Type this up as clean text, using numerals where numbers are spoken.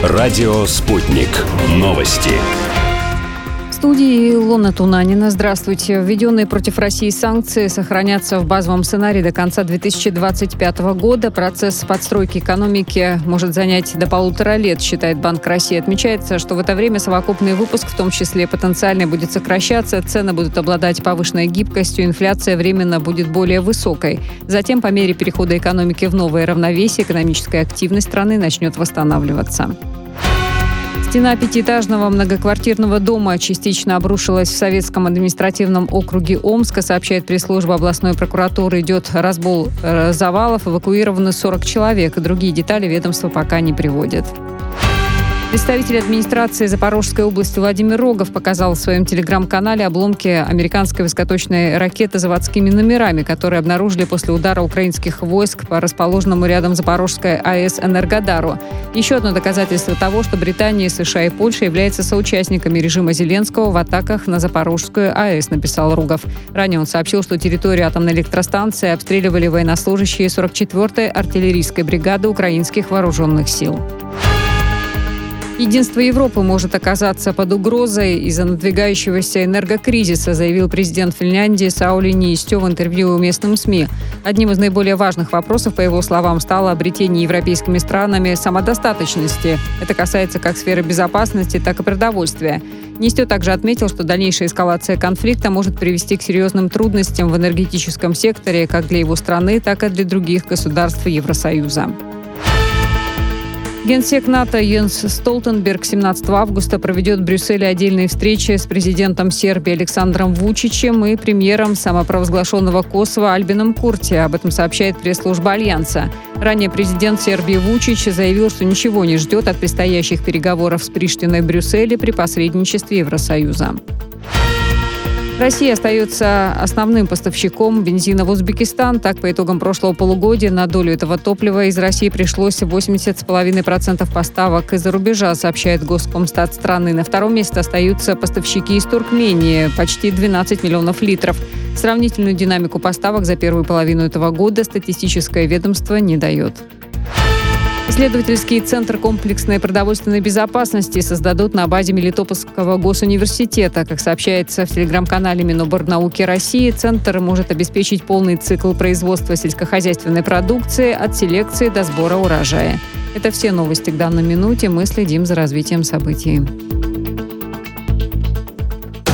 Радио «Спутник». Новости. В студии Илона Тунанина. Здравствуйте. Введенные против России санкции сохранятся в базовом сценарии до конца 2025 года. Процесс подстройки экономики может занять до 1,5 лет, считает Банк России. Отмечается, что в это время совокупный выпуск, в том числе потенциальный, будет сокращаться, цены будут обладать повышенной гибкостью, инфляция временно будет более высокой. Затем, по мере перехода экономики в новое равновесие, экономическая активность страны начнет восстанавливаться. Стена пятиэтажного многоквартирного дома частично обрушилась в Советском административном округе Омска, сообщает пресс-служба областной прокуратуры. Идет разбор завалов, эвакуированы 40 человек. Другие детали ведомство пока не приводит. Представитель администрации Запорожской области Владимир Рогов показал в своем телеграм-канале обломки американской высокоточной ракеты с заводскими номерами, которые обнаружили после удара украинских войск по расположенному рядом Запорожской АЭС Энергодару. Еще одно доказательство того, что Британия, США и Польша являются соучастниками режима Зеленского в атаках на Запорожскую АЭС, написал Рогов. Ранее он сообщил, что территорию атомной электростанции обстреливали военнослужащие 44-й артиллерийской бригады украинских вооруженных сил. Единство Европы может оказаться под угрозой из-за надвигающегося энергокризиса, заявил президент Финляндии Саули Ниистё в интервью местным СМИ. Одним из наиболее важных вопросов, по его словам, стало обретение европейскими странами самодостаточности. Это касается как сферы безопасности, так и продовольствия. Ниистё также отметил, что дальнейшая эскалация конфликта может привести к серьезным трудностям в энергетическом секторе как для его страны, так и для других государств Евросоюза. Генсек НАТО Йенс Столтенберг 17 августа проведет в Брюсселе отдельные встречи с президентом Сербии Александром Вучичем и премьером самопровозглашенного Косово Альбином Курти. Об этом сообщает пресс-служба Альянса. Ранее президент Сербии Вучич заявил, что ничего не ждет от предстоящих переговоров с Приштиной в Брюсселе при посредничестве Евросоюза. Россия остается основным поставщиком бензина в Узбекистан. Так, по итогам прошлого полугодия на долю этого топлива из России пришлось 80,5% поставок из-за рубежа, сообщает Госкомстат страны. На втором месте остаются поставщики из Туркмении – почти 12 миллионов литров. Сравнительную динамику поставок за первую половину этого года статистическое ведомство не дает. Исследовательский центр комплексной продовольственной безопасности создадут на базе Мелитопольского госуниверситета. Как сообщается в телеграм-канале Миноборнауки России, центр может обеспечить полный цикл производства сельскохозяйственной продукции от селекции до сбора урожая. Это все новости к данной минуте. Мы следим за развитием событий.